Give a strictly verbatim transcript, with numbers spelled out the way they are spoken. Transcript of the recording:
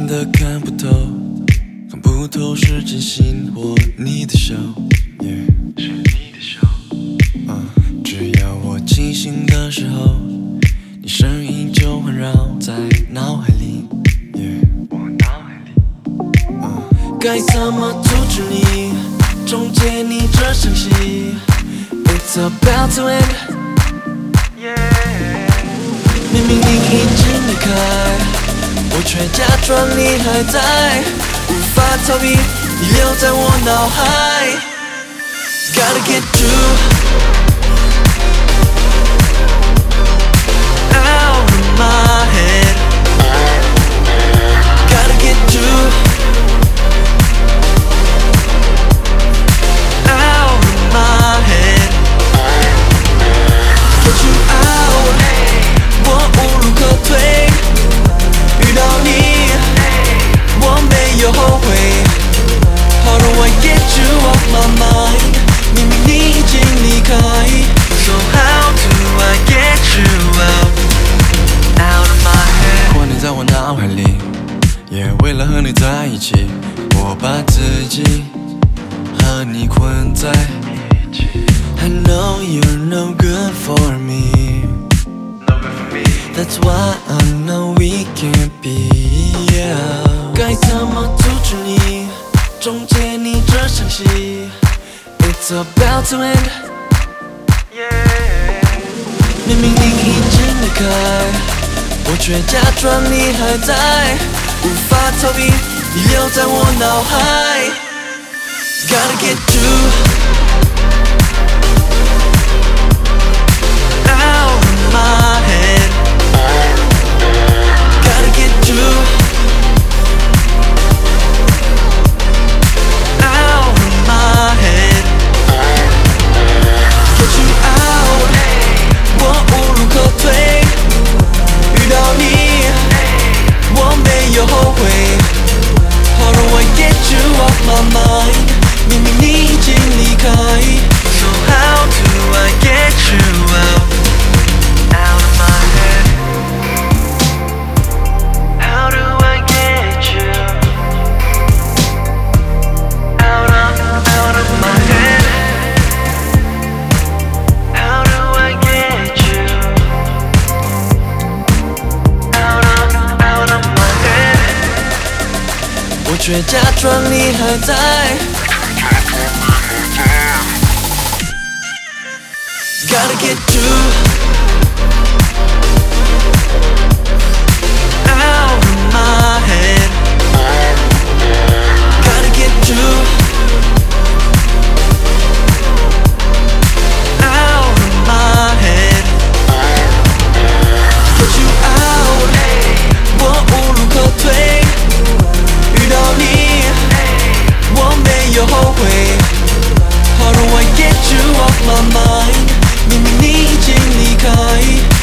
真的看不透，看不透是真心或你的笑， yeah, 是你的笑。Uh, 只要我清醒的时候，你声音就环绕在脑海里， yeah, 我脑海里。Uh, 该怎么阻止你，终结你这场戏 ？It's about to end. Yeah. 明明你已经离开，我却假装你还在，无法逃避，你留在我脑海。Gotta get you out of my head. Gotta get you out of my head. Get you out. 我无路可退，遇到你，我没有后悔。How do I get you off my mind？ 明明你已经离开 ，So how do I get you out out of my head？ 过你在我脑海里，也为了和你在一起，我把自己和你困在一起。I know you're no good for me。That's why I know we can't be. Yeah. 该怎么阻止你，终结你这场戏 ？It's about to end. Yeah. 明明你已经离开，我却假装你还在，无法逃避，你留在我脑海。Gotta get you out of my head.Gotta get you out of my head. Get you out. 我无路可退，遇到你，我没有后悔。How do I get you off my mind？ 明明你已经离开 ，So how do I get you out out of my head？How do I get you out of, out of my head? How do I get you out of, out of my head? 我却假装你还在。Gotta get you out of my head. Gotta get you out of my head. Get you out. 我无路可退，遇到你，我没有后悔。How do I get you off my mind？ 明明你已经离开。